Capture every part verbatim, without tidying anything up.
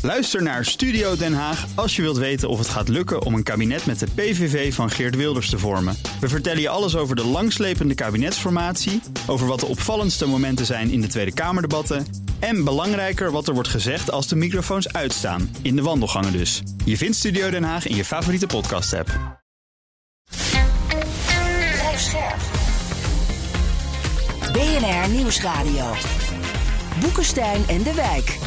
Luister naar Studio Den Haag als je wilt weten of het gaat lukken om een kabinet met de P V V van Geert Wilders te vormen. We vertellen je alles over de langslepende kabinetsformatie, over wat de opvallendste momenten zijn in de Tweede Kamerdebatten en belangrijker wat er wordt gezegd als de microfoons uitstaan, in de wandelgangen dus. Je vindt Studio Den Haag in je favoriete podcast-app. Blijf scherp. B N R Nieuwsradio. Boekenstein en de Wijk.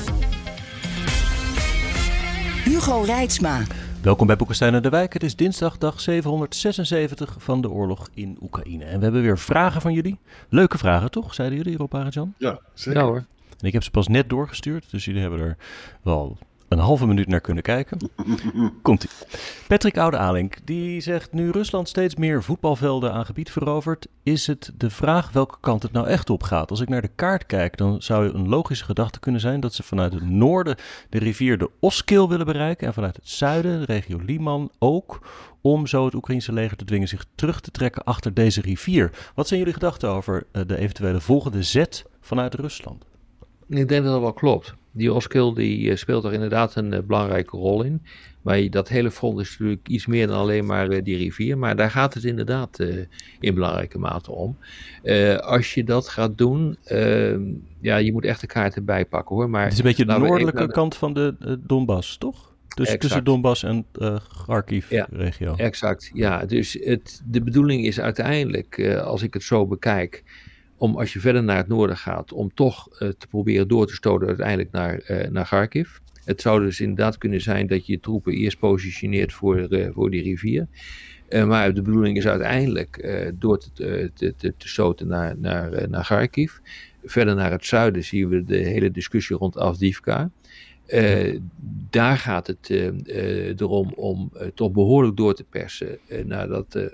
Hugo Reitsma. Welkom bij Boekenstein en de Wijk. Het is dinsdag dag zevenhonderdzesenzeventig van de oorlog in Oekraïne. En we hebben weer vragen van jullie. Leuke vragen toch, zeiden jullie, Rob Arend-Jan? Ja, zeker. Ja hoor. En ik heb ze pas net doorgestuurd, dus jullie hebben er wel een halve minuut naar kunnen kijken. Komt-ie. Patrick Oude-Alink, die zegt: nu Rusland steeds meer voetbalvelden aan gebied verovert, is het de vraag welke kant het nou echt op gaat. Als ik naar de kaart kijk, dan zou een logische gedachte kunnen zijn dat ze vanuit het noorden de rivier de Oskil willen bereiken en vanuit het zuiden, de regio Liman, ook, om zo het Oekraïnse leger te dwingen zich terug te trekken achter deze rivier. Wat zijn jullie gedachten over de eventuele volgende zet vanuit Rusland? Ik denk dat dat wel klopt. Die Oskil die speelt er inderdaad een uh, belangrijke rol in. Maar dat hele front is natuurlijk iets meer dan alleen maar uh, die rivier. Maar daar gaat het inderdaad uh, in belangrijke mate om. Uh, als je dat gaat doen, uh, ja, je moet echt de kaarten bijpakken hoor. Maar het is een beetje de noordelijke de... kant van de uh, Donbass, toch? Dus tussen Donbass en uh, Kharkiv-regio. Ja, exact. Ja, dus het, de bedoeling is uiteindelijk, uh, als ik het zo bekijk, om als je verder naar het noorden gaat, om toch uh, te proberen door te stoten uiteindelijk naar, uh, naar Kharkiv. Het zou dus inderdaad kunnen zijn dat je je troepen eerst positioneert voor, uh, voor die rivier. Uh, maar de bedoeling is uiteindelijk uh, door te, uh, te, te, te stoten naar, naar, uh, naar Kharkiv. Verder naar het zuiden zien we de hele discussie rond Avdiivka. Uh, daar gaat het uh, uh, erom om uh, toch behoorlijk door te persen uh, naar dat, uh,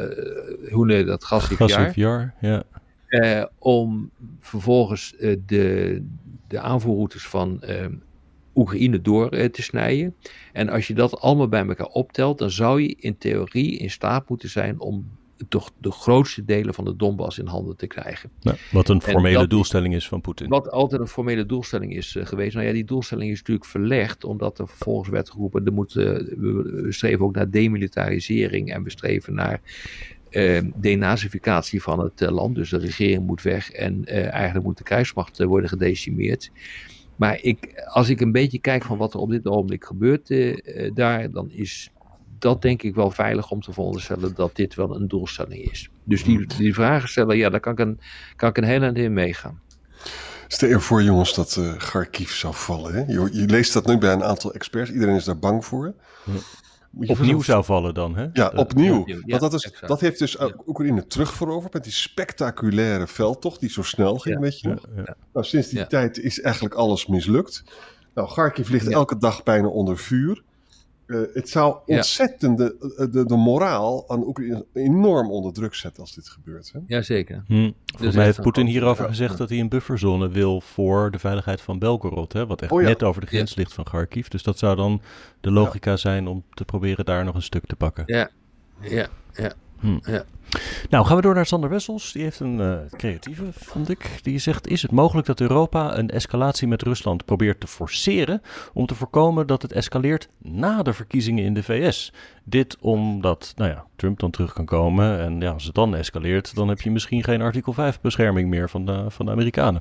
uh, hoe nee, dat Gazivjar. Ja. Uh, om vervolgens uh, de, de aanvoerroutes van uh, Oekraïne door uh, te snijden. En als je dat allemaal bij elkaar optelt, dan zou je in theorie in staat moeten zijn om toch de grootste delen van de Donbass in handen te krijgen. Ja, wat een formele dat, doelstelling is van Poetin. Wat altijd een formele doelstelling is uh, geweest. Nou ja, die doelstelling is natuurlijk verlegd, omdat er vervolgens werd geroepen, er moet, uh, we, we streven ook naar demilitarisering en we streven naar Uh, denazificatie van het uh, land. Dus de regering moet weg en uh, eigenlijk moet de krijgsmacht uh, worden gedecimeerd. Maar ik, als ik een beetje kijk van wat er op dit ogenblik gebeurt uh, uh, daar, dan is dat denk ik wel veilig om te veronderstellen dat dit wel een doelstelling is. Dus die, die vragen stellen, ja, daar kan ik een, kan ik een heel eind in meegaan. Stel je voor, jongens, dat uh, Kharkiv zou vallen. Hè? Je, je leest dat nu bij een aantal experts. Iedereen is daar bang voor. Ja. Opnieuw zou vallen dan, hè? Ja, opnieuw. Ja, Want dat, is, dat heeft dus ja. Oekraïne terugveroverd met die spectaculaire veldtocht die zo snel ging, ja. weet je nog. Ja, ja. Nou, sinds die ja. tijd is eigenlijk alles mislukt. Nou, Kharkiv ligt ja. elke dag bijna onder vuur. Uh, het zou ontzettend de, de, de moraal aan Oekraïne enorm onder druk zetten als dit gebeurt. Hè? Jazeker. Hm. Volgens mij heeft Poetin hierover ja. gezegd dat hij een bufferzone wil voor de veiligheid van Belgorod. Hè? Wat echt oh ja. net over de grens ja. ligt van Kharkiv. Dus dat zou dan de logica ja. zijn om te proberen daar nog een stuk te pakken. Ja, ja, ja. Hm. ja. Nou, gaan we door naar Sander Wessels. Die heeft een uh, creatieve, vond ik. Die zegt: is het mogelijk dat Europa een escalatie met Rusland probeert te forceren om te voorkomen dat het escaleert na de verkiezingen in de V S? Dit omdat, nou ja, Trump dan terug kan komen en ja, als het dan escaleert, dan heb je misschien geen artikel vijf bescherming meer van de, van de Amerikanen.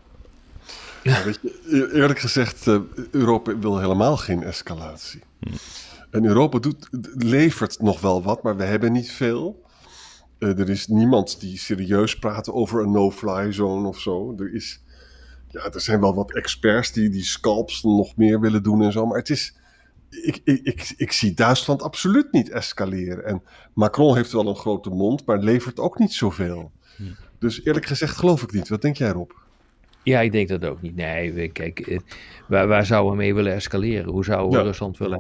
Ja, weet je, eerlijk gezegd, uh, Europa wil helemaal geen escalatie. Hm. En Europa doet, levert nog wel wat, maar we hebben niet veel. Uh, er is niemand die serieus praat over een no-fly zone of zo. Er is, ja, er zijn wel wat experts die die scalps nog meer willen doen en zo. Maar het is, ik, ik, ik, ik zie Duitsland absoluut niet escaleren. En Macron heeft wel een grote mond, maar levert ook niet zoveel. Hm. Dus eerlijk gezegd geloof ik niet. Wat denk jij, Rob? Ja, ik denk dat ook niet. Nee, kijk, waar, waar zouden we mee willen escaleren? Hoe zouden we ja. Rusland willen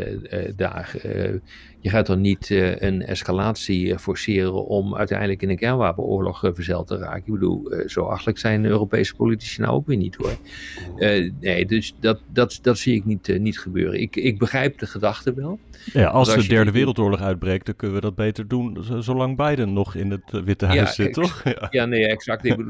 uitdagen? Uh, je gaat dan niet uh, een escalatie forceren om uiteindelijk in een kernwapenoorlog uh, verzeild te raken. Ik bedoel, uh, zo achtelijk zijn Europese politici nou ook weer niet hoor. Uh, nee, dus dat, dat, dat zie ik niet, uh, niet gebeuren. Ik, ik begrijp de gedachte wel. Ja, als, als de derde wereldoorlog uitbreekt, dan kunnen we dat beter doen zolang Biden nog in het Witte Huis ja, zit, ex- toch? Ja. ja, nee, exact. Ik bedoel, het is,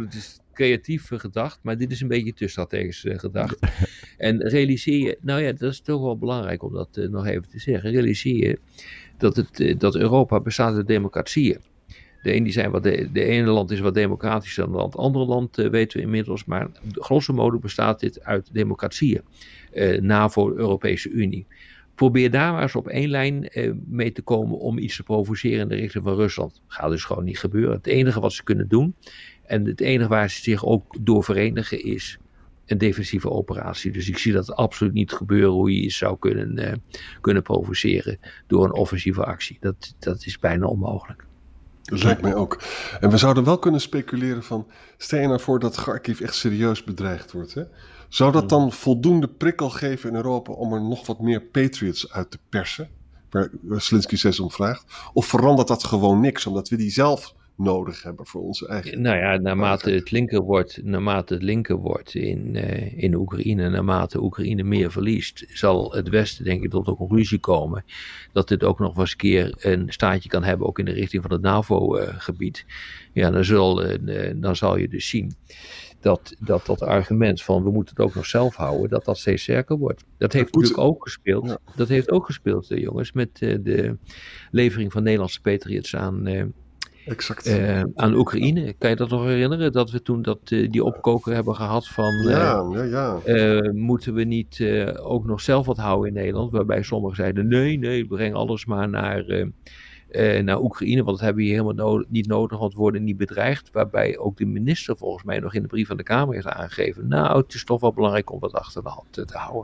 creatief gedacht, maar dit is een beetje te strategisch uh, gedacht. En realiseer je, nou ja, dat is toch wel belangrijk om dat uh, nog even te zeggen. Realiseer je dat, het, uh, dat Europa bestaat uit democratieën. De ene, die zijn wat de, de ene land is wat democratischer dan het andere land, uh, weten we inmiddels. Maar grosso modo bestaat dit uit democratieën. Uh, NAVO, Europese Unie. Probeer daar maar eens op één lijn uh, mee te komen om iets te provoceren in de richting van Rusland. Gaat dus gewoon niet gebeuren. Het enige wat ze kunnen doen, en het enige waar ze zich ook door verenigen, is een defensieve operatie. Dus ik zie dat absoluut niet gebeuren hoe je iets zou kunnen, uh, kunnen provoceren door een offensieve actie. Dat, dat is bijna onmogelijk. Dat lijkt mij ook. En we zouden wel kunnen speculeren van, stel je nou voor dat Kharkiv echt serieus bedreigd wordt, hè? Zou dat dan voldoende prikkel geven in Europa om er nog wat meer Patriots uit te persen? Waar Zelensky zes om vraagt. Of verandert dat gewoon niks, omdat we die zelf nodig hebben voor onze eigen... Nou ja, naarmate het linker wordt, naarmate het linker wordt in, uh, in Oekraïne, naarmate Oekraïne meer verliest, zal het Westen denk ik tot de conclusie komen dat dit ook nog wel eens een keer een staartje kan hebben, ook in de richting van het NAVO-gebied. Uh, ja, dan, zal, uh, dan zal je dus zien dat, dat dat argument van we moeten het ook nog zelf houden, dat dat steeds sterker wordt. Dat heeft natuurlijk ook gespeeld. Ja. Dat heeft ook gespeeld, uh, jongens, met uh, de levering van Nederlandse Patriots aan... Uh, Exact. Uh, aan Oekraïne. Kan je dat nog herinneren? Dat we toen dat, uh, die opkoker hebben gehad van... Uh, ja, ja, ja. Uh, moeten we niet uh, ook nog zelf wat houden in Nederland? Waarbij sommigen zeiden, nee, nee, breng alles maar naar, uh, uh, naar Oekraïne. Want dat hebben we hier helemaal no- niet nodig, want we worden niet bedreigd. Waarbij ook de minister volgens mij nog in de brief van de Kamer heeft aangegeven. Nou, het is toch wel belangrijk om wat achter de hand te, te houden.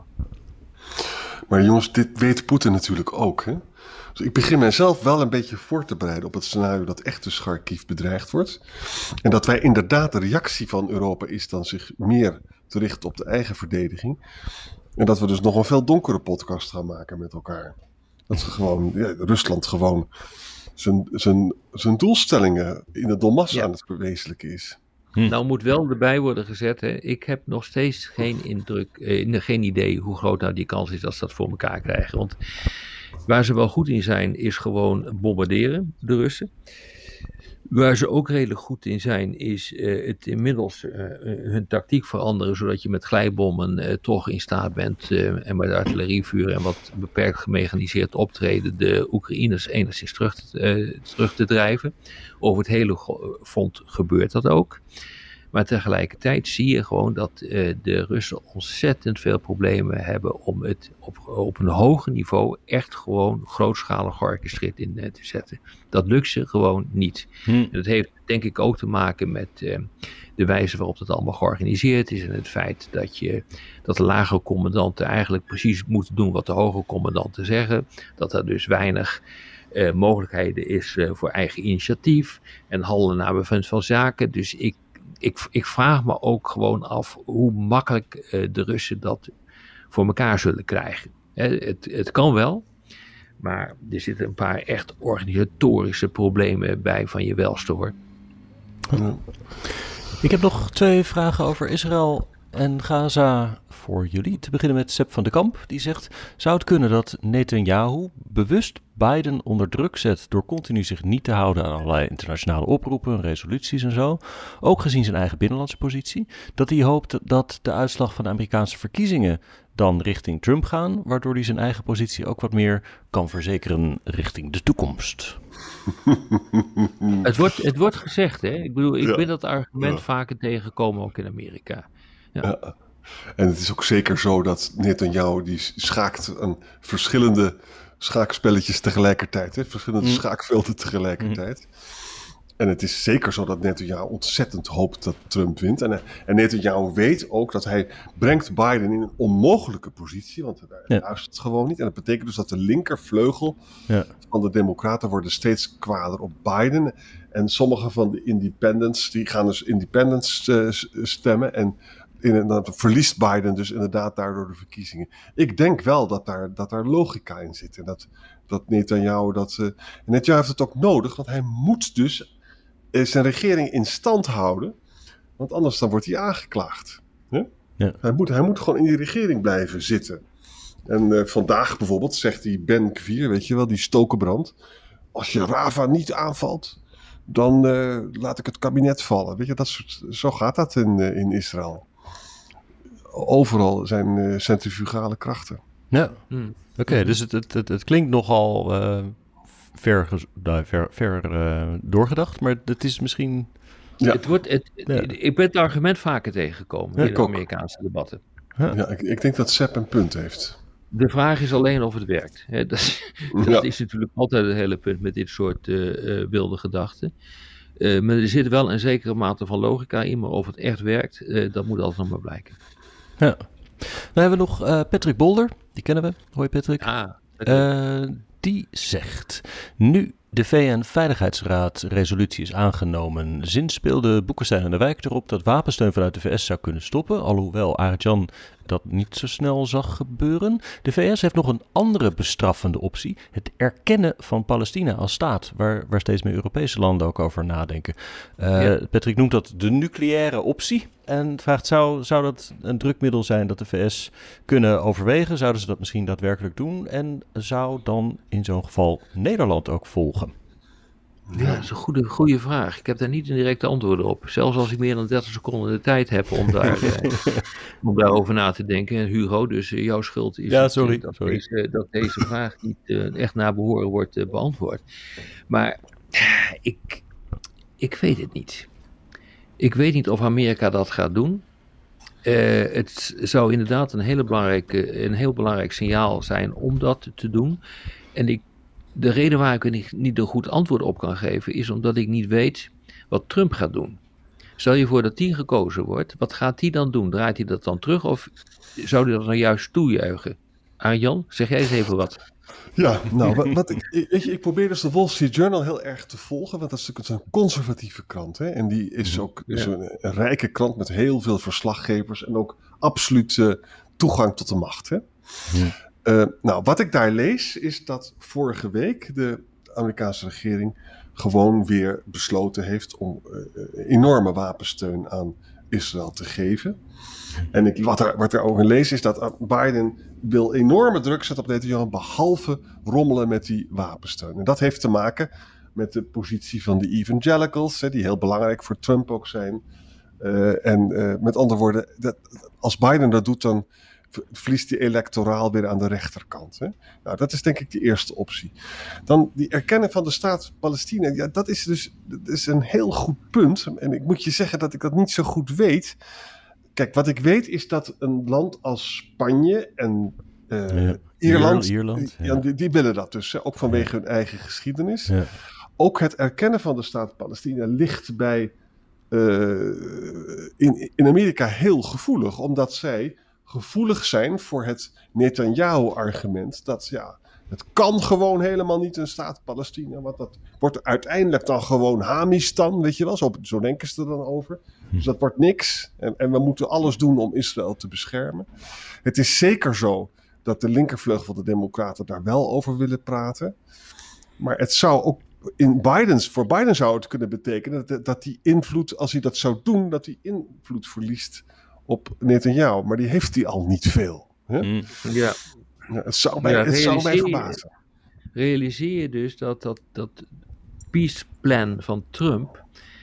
Maar jongens, dit weet Poetin natuurlijk ook, hè? Dus ik begin mijzelf wel een beetje voor te bereiden op het scenario dat echt dus Kharkiv bedreigd wordt. En dat wij inderdaad, de reactie van Europa is dan zich meer te richten op de eigen verdediging. En dat we dus nog een veel donkere podcast gaan maken met elkaar. Dat ze gewoon, ja, Rusland gewoon zijn, zijn, zijn doelstellingen in het Donbass ja. aan het verwezenlijken is. Hm. Nou moet wel erbij worden gezet, hè. Ik heb nog steeds geen indruk, eh, geen idee hoe groot nou die kans is dat ze dat voor elkaar krijgen. Want waar ze wel goed in zijn, is gewoon bombarderen, de Russen. Waar ze ook redelijk goed in zijn, is uh, het inmiddels uh, hun tactiek veranderen, zodat je met glijbommen uh, toch in staat bent uh, en met artillerievuur en wat beperkt gemechaniseerd optreden de Oekraïners enigszins terug, uh, terug te drijven. Over het hele front gebeurt dat ook. Maar tegelijkertijd zie je gewoon dat uh, de Russen ontzettend veel problemen hebben om het op, op een hoger niveau echt gewoon grootschalig orkestreerd in uh, te zetten. Dat lukt ze gewoon niet. Hm. En dat heeft denk ik ook te maken met uh, de wijze waarop dat allemaal georganiseerd is en het feit dat, je, dat de lagere commandanten eigenlijk precies moeten doen wat de hogere commandanten zeggen. Dat er dus weinig uh, mogelijkheden is uh, voor eigen initiatief en handelen naar bevind van zaken. Dus ik Ik, ik vraag me ook gewoon af hoe makkelijk uh, de Russen dat voor elkaar zullen krijgen. He, het, het kan wel, maar er zitten een paar echt organisatorische problemen bij van je welste hoor. Ja. Ik heb nog twee vragen over Israël en Gaza voor jullie. Te beginnen met Sepp van de Kamp. Die zegt, zou het kunnen dat Netanyahu bewust Biden onder druk zet door continu zich niet te houden aan allerlei internationale oproepen, resoluties en zo, ook gezien zijn eigen binnenlandse positie, dat hij hoopt dat de uitslag van de Amerikaanse verkiezingen dan richting Trump gaan, waardoor hij zijn eigen positie ook wat meer kan verzekeren richting de toekomst? Het wordt, het wordt gezegd, hè? Ik bedoel, ik ja. ben dat argument ja. vaker tegengekomen ook in Amerika. Ja. Ja. En het is ook zeker zo dat Netanyahu die schaakt aan verschillende schaakspelletjes tegelijkertijd, hè? Verschillende mm. schaakvelden tegelijkertijd. Mm. En het is zeker zo dat Netanyahu ontzettend hoopt dat Trump wint. En, en Netanyahu weet ook dat hij brengt Biden in een onmogelijke positie, want hij ja. luistert het gewoon niet. En dat betekent dus dat de linkervleugel ja. van de Democraten worden steeds kwader op Biden. En sommige van de independents, die gaan dus independents uh, stemmen en In, dan verliest Biden dus inderdaad daardoor de verkiezingen. Ik denk wel dat daar, dat daar logica in zit. En dat, dat Netanyahu dat... Uh, Netanyahu heeft het ook nodig, want hij moet dus uh, zijn regering in stand houden. Want anders dan wordt hij aangeklaagd. Huh? Ja. Hij, moet, hij moet gewoon in die regering blijven zitten. En uh, vandaag bijvoorbeeld zegt die Ben Gvir, weet je wel, die stokenbrand. Als je Rava niet aanvalt, dan uh, laat ik het kabinet vallen. Weet je, dat soort, zo gaat dat in, uh, in Israël. Overal zijn uh, centrifugale krachten. Ja, hmm. oké, okay, dus het, het, het, het klinkt nogal uh, ver, uh, ver, ver uh, doorgedacht, maar het is misschien... Ja. Het wordt, het, ja. Ik ben het argument vaker tegengekomen ja, in de Amerikaanse debatten. Ja, ja ik, ik denk dat Sepp een punt heeft. De vraag is alleen of het werkt. He, dat dat ja. is natuurlijk altijd het hele punt met dit soort uh, uh, wilde gedachten. Uh, maar er zit wel een zekere mate van logica in, maar of het echt werkt, uh, dat moet altijd nog maar blijken. Ja. Dan hebben we nog uh, Patrick Bolder, die kennen we. Hoi Patrick. Ah, uh, die zegt, nu de V N-veiligheidsraad resolutie is aangenomen, zinspeelde Boekenstein en de Wijk erop dat wapensteun vanuit de V S zou kunnen stoppen, alhoewel Arend-Jan dat niet zo snel zag gebeuren. De V S heeft nog een andere bestraffende optie, het erkennen van Palestina als staat, waar, waar steeds meer Europese landen ook over nadenken. Uh, ja. Patrick noemt dat de nucleaire optie en vraagt, zou, zou dat een drukmiddel zijn dat de V S kunnen overwegen? Zouden ze dat misschien daadwerkelijk doen? En zou dan in zo'n geval Nederland ook volgen? Ja, dat is een goede, goede vraag. Ik heb daar niet een directe antwoord op. Zelfs als ik meer dan dertig seconden de tijd heb om, daar, eh, om daarover na te denken. En Hugo, dus uh, jouw schuld is ja, sorry, het, dat, sorry. Deze, dat deze vraag niet uh, echt naar behoren wordt uh, beantwoord. Maar ik, ik weet het niet. Ik weet niet of Amerika dat gaat doen. Uh, het zou inderdaad een, hele belangrijke, een heel belangrijk signaal zijn om dat te doen. En ik De reden waar ik er niet, niet een goed antwoord op kan geven is omdat ik niet weet wat Trump gaat doen. Stel je voor dat die gekozen wordt, wat gaat hij dan doen? Draait hij dat dan terug of zou hij dat nou juist toejuichen? Arjan, zeg jij eens even wat. Ja, nou, wat, wat ik, ik, ik probeer dus de Wall Street Journal heel erg te volgen, want dat is natuurlijk een conservatieve krant. Hè? En die is ook is ja. een, een rijke krant met heel veel verslaggevers en ook absoluut uh, toegang tot de macht. Hè? Ja. Uh, nou, wat ik daar lees is dat vorige week de Amerikaanse regering gewoon weer besloten heeft om uh, enorme wapensteun aan Israël te geven. En ik, wat, er, wat er ook in lees is dat Biden wil enorme druk zetten op Netanyahu, behalve rommelen met die wapensteun. En dat heeft te maken met de positie van de evangelicals, hè, die heel belangrijk voor Trump ook zijn. Uh, en uh, met andere woorden, dat, als Biden dat doet, dan verliest hij electoraal weer aan de rechterkant. Hè? Nou, dat is denk ik de eerste optie. Dan die erkennen van de staat Palestina. Ja, dat is dus dat is een heel goed punt. En ik moet je zeggen dat ik dat niet zo goed weet. Kijk, wat ik weet is dat een land als Spanje en uh, ja, Ierland, Ierland ja. Ja, die, die willen dat dus, hè, ook vanwege ja. hun eigen geschiedenis. Ja. Ook het erkennen van de staat Palestina ligt bij uh, in, in Amerika heel gevoelig, omdat zij gevoelig zijn voor het Netanyahu-argument dat ja, het kan gewoon helemaal niet een staat Palestina, want dat wordt uiteindelijk dan gewoon Hamistan, weet je wel, zo, zo denken ze er dan over. Dus dat wordt niks en, en we moeten alles doen om Israël te beschermen. Het is zeker zo dat de linkervleugel van de Democraten daar wel over willen praten, maar het zou ook in Bidens, voor Biden zou het kunnen betekenen dat, dat die invloed, als hij dat zou doen, dat hij invloed verliest op Netanyahu, maar die heeft hij al niet veel. Hè? Mm. Ja. Ja, het zou mij, ja, het zou mij verbazen. Realiseer je dus dat dat, dat peace plan van Trump,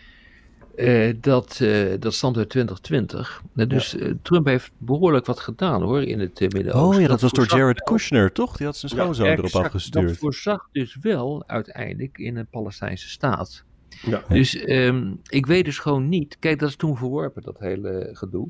uh, dat, uh, dat stamt uit twintig twintig. Uh, dus ja. uh, Trump heeft behoorlijk wat gedaan hoor in het uh, Midden-Oosten. Oh ja, dat, dat was door Jared wel. Kushner, toch? Die had zijn schoonzoon ja, erop exact, afgestuurd. Dat voorzag dus wel uiteindelijk in een Palestijnse staat. Ja. Dus um, ik weet dus gewoon niet, kijk dat is toen verworpen dat hele gedoe.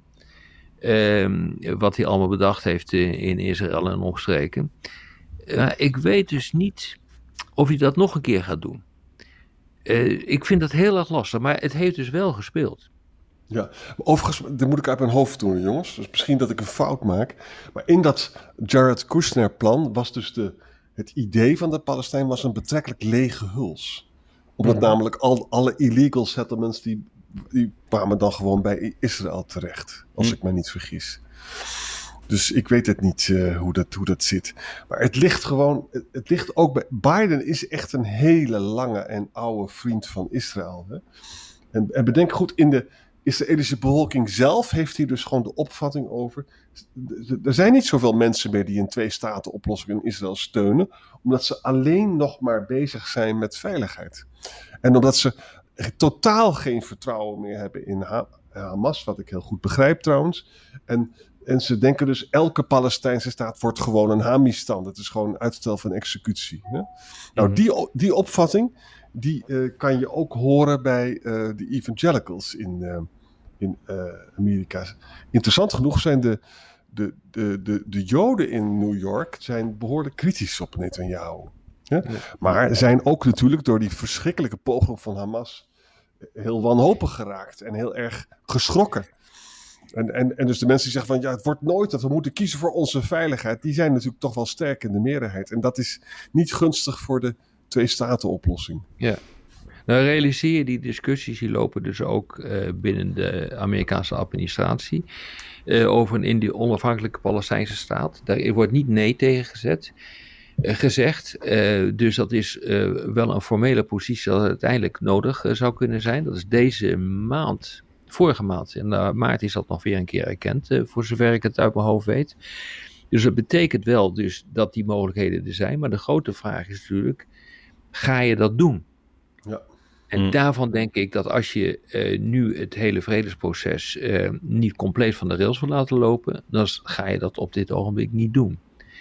Um, wat hij allemaal bedacht heeft in, in Israël en omstreken. Uh, ik weet dus niet of hij dat nog een keer gaat doen. Uh, ik vind dat heel erg lastig, maar het heeft dus wel gespeeld. Ja, overigens, dat moet ik uit mijn hoofd doen, jongens. Dus misschien dat ik een fout maak. Maar in dat Jared Kushner-plan was dus de, het idee van de Palestijn was een betrekkelijk lege huls. Omdat ja. namelijk al, alle illegal settlements die die kwamen dan gewoon bij Israël terecht, als hm. ik me niet vergis. Dus ik weet het niet uh, hoe, dat, hoe dat zit. Maar het ligt gewoon, het, het ligt ook bij, Biden is echt een hele lange en oude vriend van Israël. Hè? En, en bedenk goed, in de Israëlische bevolking zelf heeft hij dus gewoon de opvatting over, er zijn niet zoveel mensen meer die een twee-staten-oplossing in Israël steunen, omdat ze alleen nog maar bezig zijn met veiligheid. En omdat ze totaal geen vertrouwen meer hebben in ha- Hamas, wat ik heel goed begrijp trouwens. En, en ze denken dus elke Palestijnse staat wordt gewoon een Hamistan. Het is gewoon uitstel van executie. Hè? Nou, die, die opvatting die uh, kan je ook horen bij uh, de evangelicals in, uh, in uh, Amerika. Interessant genoeg zijn de, de, de, de, de Joden in New York zijn behoorlijk kritisch op Netanyahu. Ja? Ja. Maar zijn ook natuurlijk door die verschrikkelijke poging van Hamas heel wanhopig geraakt en heel erg geschrokken. En, en, en dus de mensen die zeggen van ja, het wordt nooit dat we moeten kiezen voor onze veiligheid, die zijn natuurlijk toch wel sterk in de meerderheid. En dat is niet gunstig voor de twee-staten-oplossing. Ja. Nou realiseer je, die discussies die lopen dus ook uh, binnen de Amerikaanse administratie uh, over een indi- onafhankelijke Palestijnse staat. Daar wordt niet nee tegen gezet. Uh, gezegd. Uh, dus dat is uh, wel een formele positie dat het uiteindelijk nodig uh, zou kunnen zijn. Dat is deze maand, vorige maand, in uh, maart is dat nog weer een keer erkend, uh, voor zover ik het uit mijn hoofd weet. Dus dat betekent wel dus dat die mogelijkheden er zijn. Maar de grote vraag is natuurlijk, ga je dat doen? Ja. En hmm. daarvan denk ik dat als je uh, nu het hele vredesproces uh, niet compleet van de rails wil laten lopen, dan ga je dat op dit ogenblik niet doen.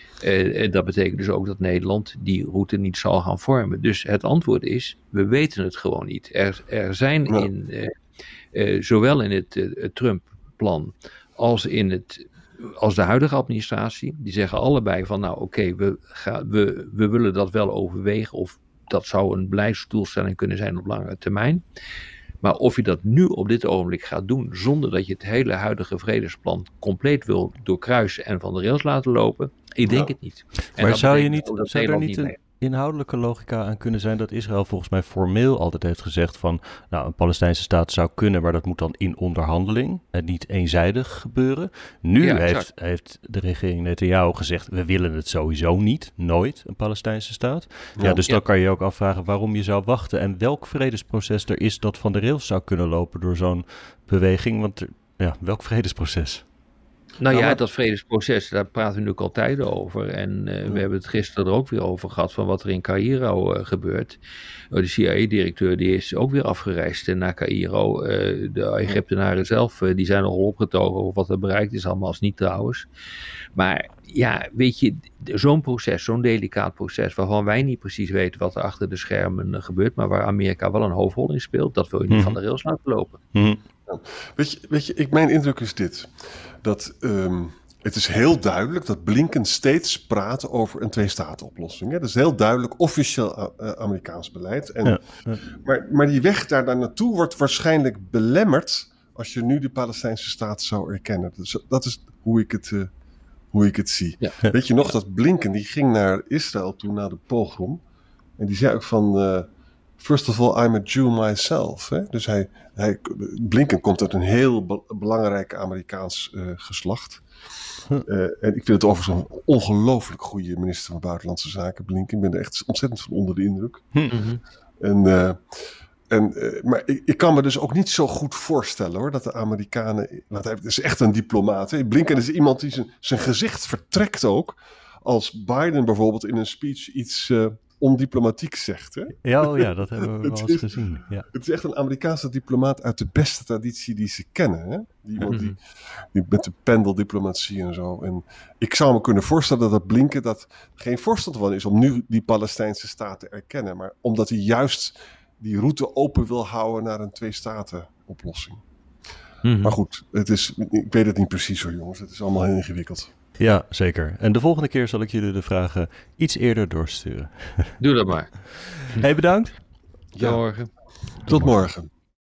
Uh, dat betekent dus ook dat Nederland die route niet zal gaan vormen. Dus het antwoord is, we weten het gewoon niet. Er, er zijn ja. in, uh, uh, zowel in het, uh, het Trump-plan als in het, als de huidige administratie, die zeggen allebei van nou oké, okay, we, we, we willen dat wel overwegen of dat zou een beleidsdoelstelling kunnen zijn op langere termijn. Maar of je dat nu op dit ogenblik gaat doen, zonder dat je het hele huidige vredesplan compleet wil doorkruisen en van de rails laten lopen, ik denk ja. het niet. En maar zou je niet, zou er niet een inhoudelijke logica aan kunnen zijn dat Israël volgens mij formeel altijd heeft gezegd van, nou, een Palestijnse staat zou kunnen, maar dat moet dan in onderhandeling en niet eenzijdig gebeuren. Nu ja, heeft, heeft de regering Netanyahu gezegd, we willen het sowieso niet, nooit, een Palestijnse staat. Ja, ja dus ja. dan kan je ook afvragen waarom je zou wachten en welk vredesproces er is dat van de rails zou kunnen lopen door zo'n beweging, want er, ja, welk vredesproces? Nou ja, dat vredesproces, daar praten we nu al tijden over. En uh, we hebben het gisteren er ook weer over gehad van wat er in Caïro uh, gebeurt. Uh, de C I A-directeur die is ook weer afgereisd naar Caïro. Uh, de Egyptenaren zelf, uh, die zijn nogal opgetogen over wat er bereikt is, allemaal als niet trouwens. Maar ja, weet je, zo'n proces, zo'n delicaat proces, waarvan wij niet precies weten wat er achter de schermen uh, gebeurt, maar waar Amerika wel een hoofdrol in speelt, dat wil je niet hmm. van de rails laten lopen. Hmm. Weet je, weet je ik, mijn indruk is dit. Dat um, het is heel duidelijk dat Blinken steeds praat over een twee-staten-oplossing. Hè? Dat is heel duidelijk officieel uh, Amerikaans beleid. En, ja, ja. Maar, maar die weg daar, daar naartoe wordt waarschijnlijk belemmerd als je nu de Palestijnse staat zou erkennen. Dus dat is hoe ik het, uh, hoe ik het zie. Ja. Weet je nog dat Blinken, die ging naar Israël toe, naar de pogrom. En die zei ook van, uh, first of all, I'm a Jew myself. Hè? Dus hij, hij, Blinken komt uit een heel be- belangrijk Amerikaans uh, geslacht. Uh, en ik vind het overigens een ongelooflijk goede minister van Buitenlandse Zaken, Blinken. Ik ben er echt ontzettend van onder de indruk. Mm-hmm. En, uh, en, uh, maar ik, ik kan me dus ook niet zo goed voorstellen hoor, dat de Amerikanen... Want hij is echt een diplomaat. Hè? Blinken is iemand die zijn, zijn gezicht vertrekt ook, als Biden bijvoorbeeld in een speech iets... Uh, ondiplomatiek zegt. Hè? Ja, oh ja, dat hebben we wel eens gezien. Ja. Het is echt een Amerikaanse diplomaat uit de beste traditie die ze kennen. Hè? Die, mm-hmm. die, die met de pendeldiplomatie en zo. En ik zou me kunnen voorstellen dat Blinken dat geen voorstander van is om nu die Palestijnse staat te erkennen. Maar omdat hij juist die route open wil houden naar een twee-staten-oplossing. Mm-hmm. Maar goed, het is, ik weet het niet precies hoor jongens. Het is allemaal heel ingewikkeld. Ja, zeker. En de volgende keer zal ik jullie de vragen iets eerder doorsturen. Doe dat maar. Hey, bedankt. Ja. Tot morgen. Tot, Tot morgen.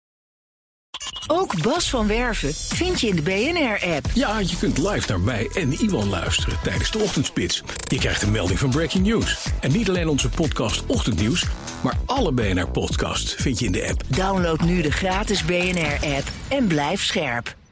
Ook Bas van Werven vind je in de B N R-app. Ja, je kunt live naar mij en Iwan luisteren tijdens de ochtendspits. Je krijgt een melding van Breaking News. En niet alleen onze podcast Ochtendnieuws, maar alle B N R-podcasts vind je in de app. Download nu de gratis B N R-app en blijf scherp.